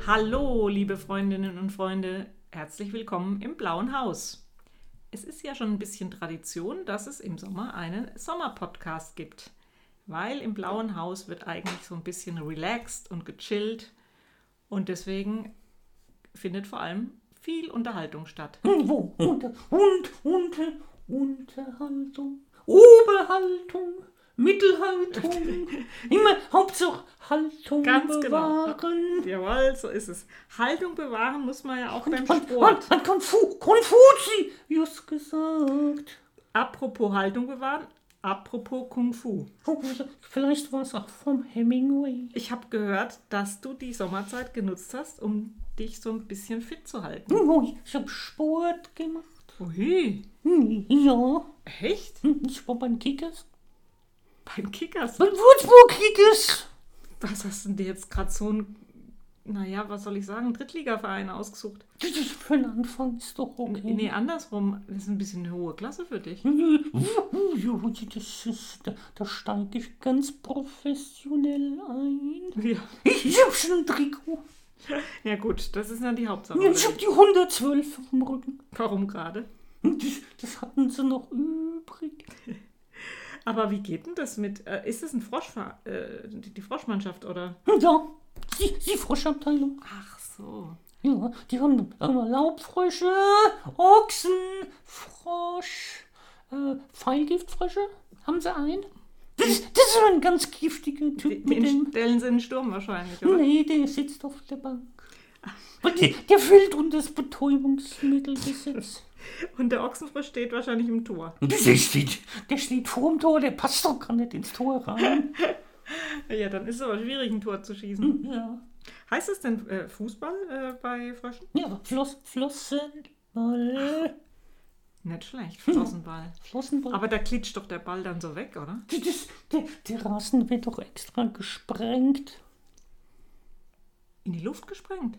Hallo, liebe Freundinnen und Freunde, herzlich willkommen im Blauen Haus. Es ist ja schon ein bisschen Tradition, dass es im Sommer einen Sommerpodcast gibt, weil im Blauen Haus wird eigentlich so ein bisschen relaxed und gechillt und deswegen findet vor allem viel Unterhaltung statt. Unterhaltung, Oberhaltung, Mittelhaltung, immer Hauptsache Haltung Ganz bewahren. genau. Jawohl, so ist es. Haltung bewahren muss man ja auch beim Sport. Hat Konfuzius gesagt. Apropos Haltung bewahren, apropos Kung Fu. Vielleicht war es auch vom Hemingway. Ich habe gehört, dass du die Sommerzeit genutzt hast, um dich so ein bisschen fit zu halten. Ich habe Sport gemacht. Ui, Ja, echt? ich war beim Kickers. Beim Kickers? Beim Würzburg Kickers. Was hast denn dir jetzt gerade so ein, naja, was soll ich sagen, Drittligaverein ausgesucht? Das ist für den Anfang ist doch okay. Nee, andersrum. Das ist ein bisschen eine hohe Klasse für dich. Da steige ich ganz professionell ein. Ja, Ich hab schon ein Trikot. ja gut, das ist dann die Hauptsache. Ich hab die 112 auf dem Rücken. Warum gerade? Das hatten sie noch übrig. Aber wie geht denn das mit, ist das ein die Froschmannschaft oder? Ja, die Froschabteilung. Ach so. Ja, die haben Laubfrösche, Ochsen, Frosch, Pfeilgiftfrösche. Haben sie einen? Das ist ein ganz giftiger Typ mit Den dem. stellen sie in den Sturm wahrscheinlich, oder? Nee, der sitzt auf der Bank. Der fällt unter das Betäubungsmittelgesetz. Und der Ochsenfrosch steht wahrscheinlich im Tor. Der steht vorm Tor, der passt doch gar nicht ins Tor rein. Ja, dann ist es aber schwierig, ein Tor zu schießen. Ja, Heißt es denn Fußball bei Fröschen? ja, Flossenball. Nicht schlecht, Flossenball. Flossenball. Aber da glitscht doch der Ball dann so weg, oder? Der Rasen wird doch extra gesprengt. In die Luft gesprengt?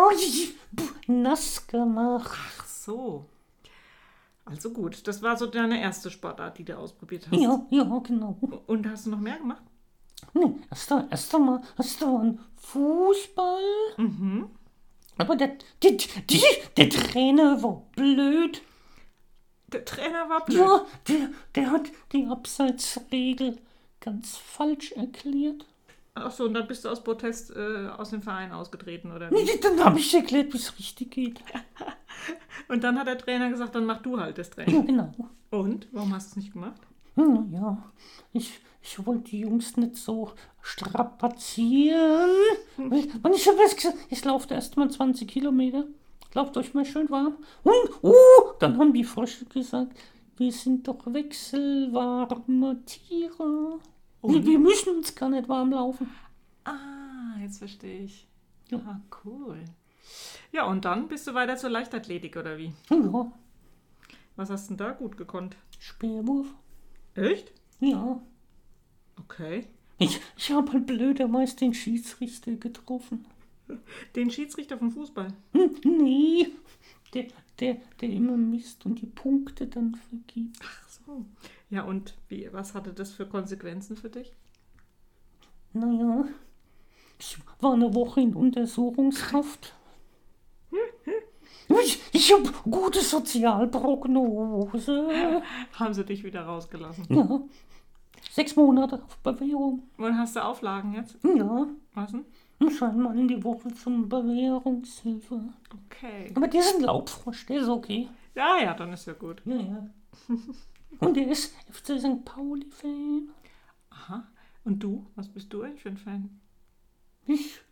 Nass gemacht. Ach so. Also gut, das war so deine erste Sportart, die du ausprobiert hast. Ja, genau. Und hast du noch mehr gemacht? Nee, erst einmal Fußball. Mhm. Aber der Trainer war blöd. Der Trainer war blöd. Ja, der hat die Abseitsregel ganz falsch erklärt. Ach so, und dann bist du aus Protest aus dem Verein ausgetreten, oder wie? Dann habe ich erklärt, wie es richtig geht. Und dann hat der Trainer gesagt, dann mach du halt das Ja, Training. genau. Und? Warum hast du es nicht gemacht? Ja, ich wollte die Jungs nicht so strapazieren. Und ich habe jetzt gesagt, ich laufe erst mal 20 Kilometer. Lauft euch mal schön warm. Und, dann haben die Frösche gesagt, wir sind doch wechselwarme Tiere. Wir müssen uns gar nicht warm laufen. Ah, jetzt verstehe ich. Ja. Ah, cool. Ja, und dann bist du weiter zur Leichtathletik, oder wie? Ja, Was hast du denn da gut gekonnt? Speerwurf. Echt? Ja. Okay. Ich habe halt blöderweise den Schiedsrichter getroffen. Den Schiedsrichter vom Fußball. Nee, der immer misst und die Punkte dann vergibt. Ach so. Ja, und was hatte das für Konsequenzen für dich? Naja, ich war eine Woche in Untersuchungshaft. Ich habe gute Sozialprognose. Haben sie dich wieder rausgelassen? Ja, 6 Monate auf Bewährung. Und hast du Auflagen jetzt? Ja, Was denn? scheinbar in die Woche zum Bewährungshilfe. Okay. Aber der ist ein Laubfrosch, der ist okay. Ja, dann ist ja gut. Ja. Und der ist FC St. Pauli-Fan. Aha. Und du? Was bist du eigentlich für ein Fan? Ich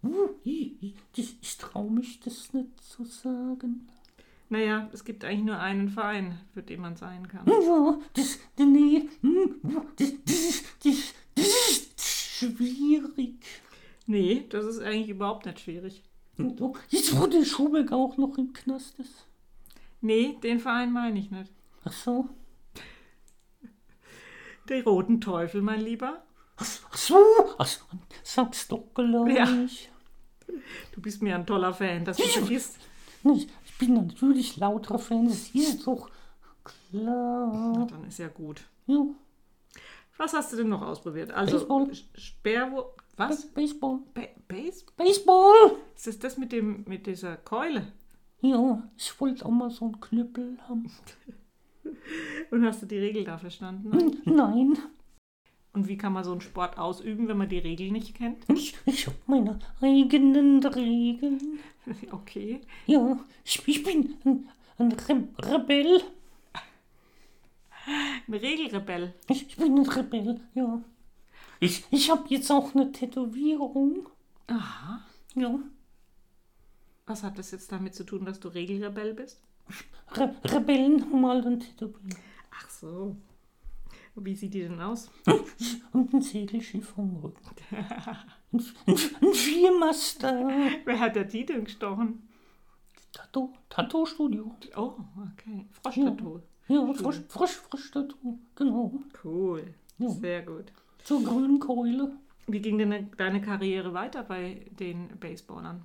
traue mich das nicht zu sagen. Naja, es gibt eigentlich nur einen Verein, für den man sein kann. Ja, das ist schwierig. Nee, das ist eigentlich überhaupt nicht schwierig. Jetzt, wo der Schubeck auch noch im Knast ist. Nee, den Verein meine ich nicht. Ach so. Die Roten Teufel, mein Lieber. Ach so, sag's doch gleich. Du bist mir ein toller Fan, dass du vergisst. Ich bin natürlich lauter Fan, das ist doch Na, klar. dann ist ja gut. Ja, Was hast du denn noch ausprobiert? Also Baseball. Speerwurf, Was? Baseball. Base? Baseball! Ist das mit dieser Keule? Ja, ich wollte auch mal so einen Knüppel haben. Und hast du die Regel da verstanden? Nein, Und wie kann man so einen Sport ausüben, wenn man die Regel nicht kennt? ich habe meine eigenen Regeln. Okay. Ja, ich bin ein Rebell. Ein Regelrebell. Ich bin ein Rebell, ja. Ich habe jetzt auch eine Tätowierung. Aha. Ja, Was hat das jetzt damit zu tun, dass du Regelrebell bist? Rebellen haben alle ein Tätowieren. Ach so. Wie sieht die denn aus? Und ein Segelschiff am Rücken. Ein Viermaster. Wer hat der die denn gestochen? Tattoo-Studio. Oh, okay. Froschtattoo. Ja, frisch Tattoo, genau. Cool. Ja. Sehr gut. Zur grünen Keule. Wie ging denn deine Karriere weiter bei den Baseballern?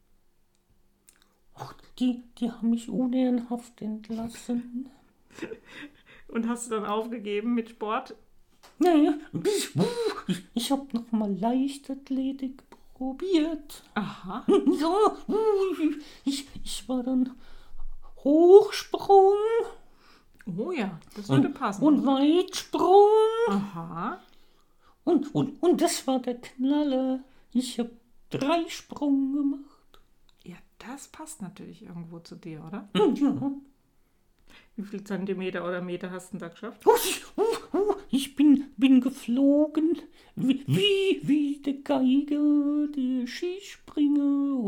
Ach, die haben mich unehrenhaft entlassen. Und hast du dann aufgegeben mit Sport? Naja, ich habe noch mal Leichtathletik probiert. Aha. Ja, ich war dann Hochsprung Oh ja, das würde passen. und Weitsprung. Aha. Und das war der Knaller. Ich habe 3 Sprung gemacht. Ja, das passt natürlich irgendwo zu dir, oder? Ja. Wie viel Zentimeter oder Meter hast du denn da geschafft? Ich bin geflogen, wie der Geiger, der Skispringer,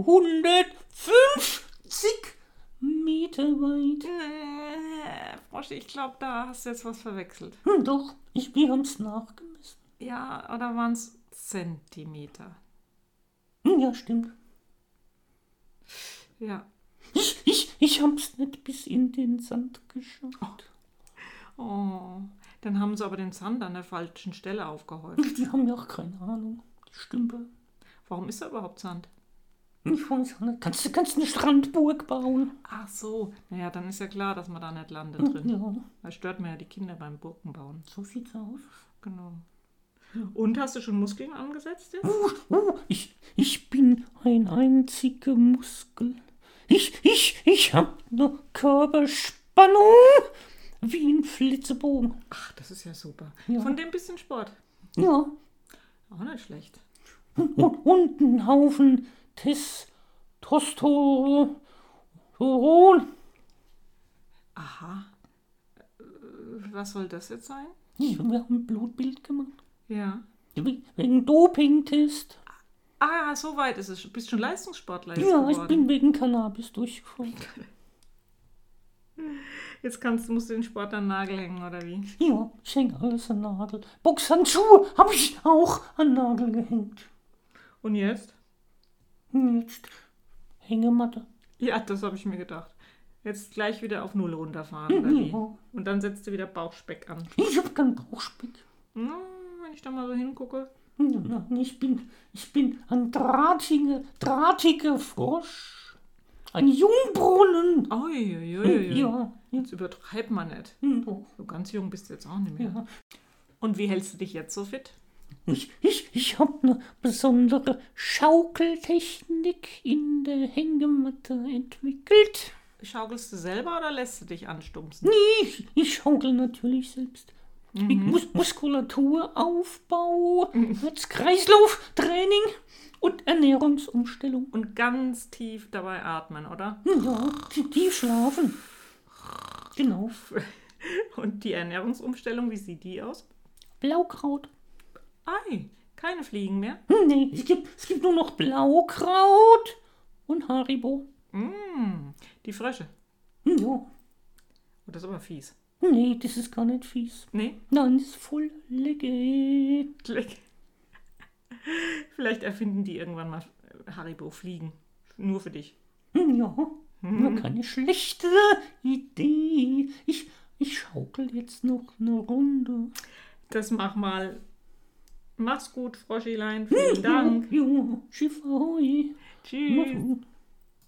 150 Meter weit. Froschi, ich glaube, da hast du jetzt was verwechselt. Doch, wir haben es nachgemessen. Ja, oder waren es Zentimeter? Ja, stimmt. Ja. Ich hab's nicht bis in den Sand geschafft. Oh, dann haben sie aber den Sand an der falschen Stelle aufgehäuft. Die haben ja auch keine Ahnung. Die Stümper. Warum ist da überhaupt Sand? Ich weiß auch nicht. Kannst du eine Strandburg bauen? Ach so, naja, dann ist ja klar, dass man da nicht landet drin. Ja, Da stört man ja die Kinder beim Burgenbauen. so sieht's aus. Genau. Und hast du schon Muskeln angesetzt jetzt? Ich bin ein einziger Muskel. Ich hab eine Körperspannung wie ein Flitzebogen. Ach, das ist ja super. Ja. Von dem bisschen Sport. Ja, Auch nicht schlecht. und ein Haufen Testosteron. Aha. Was soll das jetzt sein? Wir haben ein Blutbild gemacht. Ja. Wegen Dopingtest. Ah, so weit ist es. Du bist schon Leistungssportler jetzt Ja, ich geworden. bin wegen Cannabis durchgefallen. Jetzt musst du den Sport an den Nagel hängen, oder wie? Ja, ich hänge alles an Nagel. Boxhandschuhe habe ich auch an Nagel gehängt. Und jetzt? Jetzt Hängematte. Ja, das habe ich mir gedacht. Jetzt gleich wieder auf Null runterfahren, oder wie? Ja. Und dann setzt du wieder Bauchspeck an. Ich habe keinen Bauchspeck. Wenn ich da mal so hingucke. Nein, ich bin ein drahtiger Frosch. Ein Jungbrunnen. Uiuiui. Ja, Jetzt übertreibt man nicht. doch. So ganz jung bist du jetzt auch nicht mehr. Ja. Und wie hältst du dich jetzt so fit? Ich habe eine besondere Schaukeltechnik in der Hängematte entwickelt. Schaukelst du selber oder lässt du dich anstumpsen? Ich schaukel natürlich selbst. Muskulaturaufbau, Herz-Kreislauf-Training und Ernährungsumstellung. Und ganz tief dabei atmen, oder? Ja, tief schlafen. Genau. Und die Ernährungsumstellung, wie sieht die aus? Blaukraut. Ei, keine Fliegen mehr. Nee, es gibt nur noch Blaukraut und Haribo. Die Frösche. Ja. Oh, das ist aber fies. Nee, das ist gar nicht fies. Nee? Nein, das ist voll lecker. Leck. Vielleicht erfinden die irgendwann mal Haribo-Fliegen. Nur für dich. Ja, war keine schlechte Idee. Ich schaukel jetzt noch eine Runde. Das mach mal. Mach's gut, Froschilein. Vielen Dank. Ja, Schiff ahoi. Tschüss.